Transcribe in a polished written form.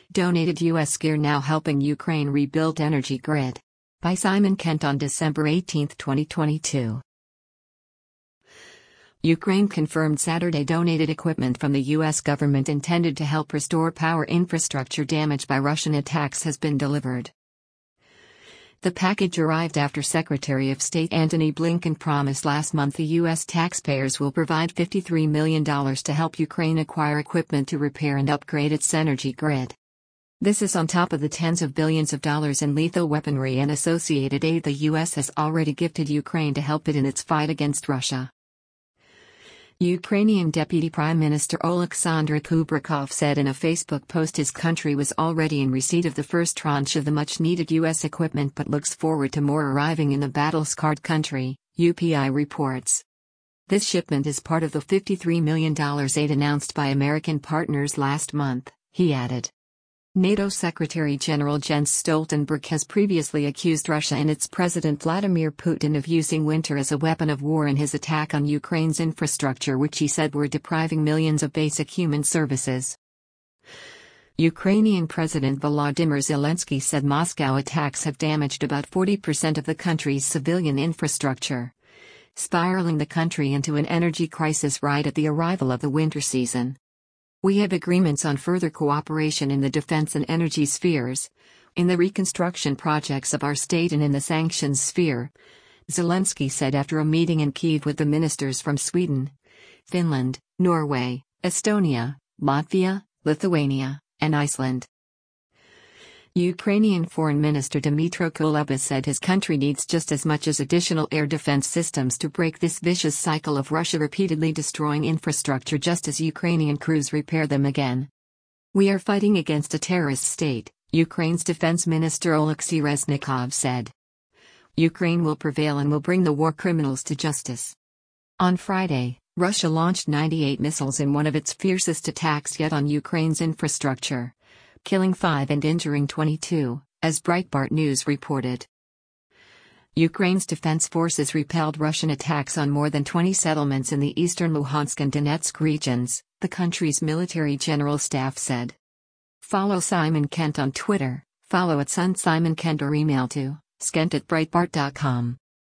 Donated U.S. gear now helping Ukraine rebuild energy grid. By Simon Kent on December 18, 2022. Ukraine confirmed Saturday donated equipment from the U.S. government intended to help restore power infrastructure damaged by Russian attacks has been delivered. The package arrived after Secretary of State Antony Blinken promised last month the U.S. taxpayers will provide $53 million to help Ukraine acquire equipment to repair and upgrade its energy grid. This is on top of the tens of billions of dollars in lethal weaponry and associated aid the U.S. has already gifted Ukraine to help it in its fight against Russia. Ukrainian Deputy Prime Minister Oleksandr Kubrikov said in a Facebook post his country was already in receipt of the first tranche of the much-needed U.S. equipment but looks forward to more arriving in the battle-scarred country, UPI reports. This shipment is part of the $53 million aid announced by American partners last month, he added. NATO Secretary General Jens Stoltenberg has previously accused Russia and its President Vladimir Putin of using winter as a weapon of war in his attack on Ukraine's infrastructure, which he said were depriving millions of basic human services. Ukrainian President Volodymyr Zelensky said Moscow attacks have damaged about 40% of the country's civilian infrastructure, spiraling the country into an energy crisis right at the arrival of the winter season. We have agreements on further cooperation in the defense and energy spheres, in the reconstruction projects of our state and in the sanctions sphere, Zelensky said after a meeting in Kyiv with the ministers from Sweden, Finland, Norway, Estonia, Latvia, Lithuania, and Iceland. Ukrainian Foreign Minister Dmytro Kuleba said his country needs just as much as additional air defense systems to break this vicious cycle of Russia repeatedly destroying infrastructure just as Ukrainian crews repair them again. We are fighting against a terrorist state, Ukraine's Defense Minister Oleksiy Reznikov said. Ukraine will prevail and will bring the war criminals to justice. On Friday, Russia launched 98 missiles in one of its fiercest attacks yet on Ukraine's infrastructure, killing 5 and injuring 22, as Breitbart News reported. Ukraine's defense forces repelled Russian attacks on more than 20 settlements in the eastern Luhansk and Donetsk regions, the country's military general staff said. Follow Simon Kent on Twitter, follow @SunSimonKent or email to skent@breitbart.com.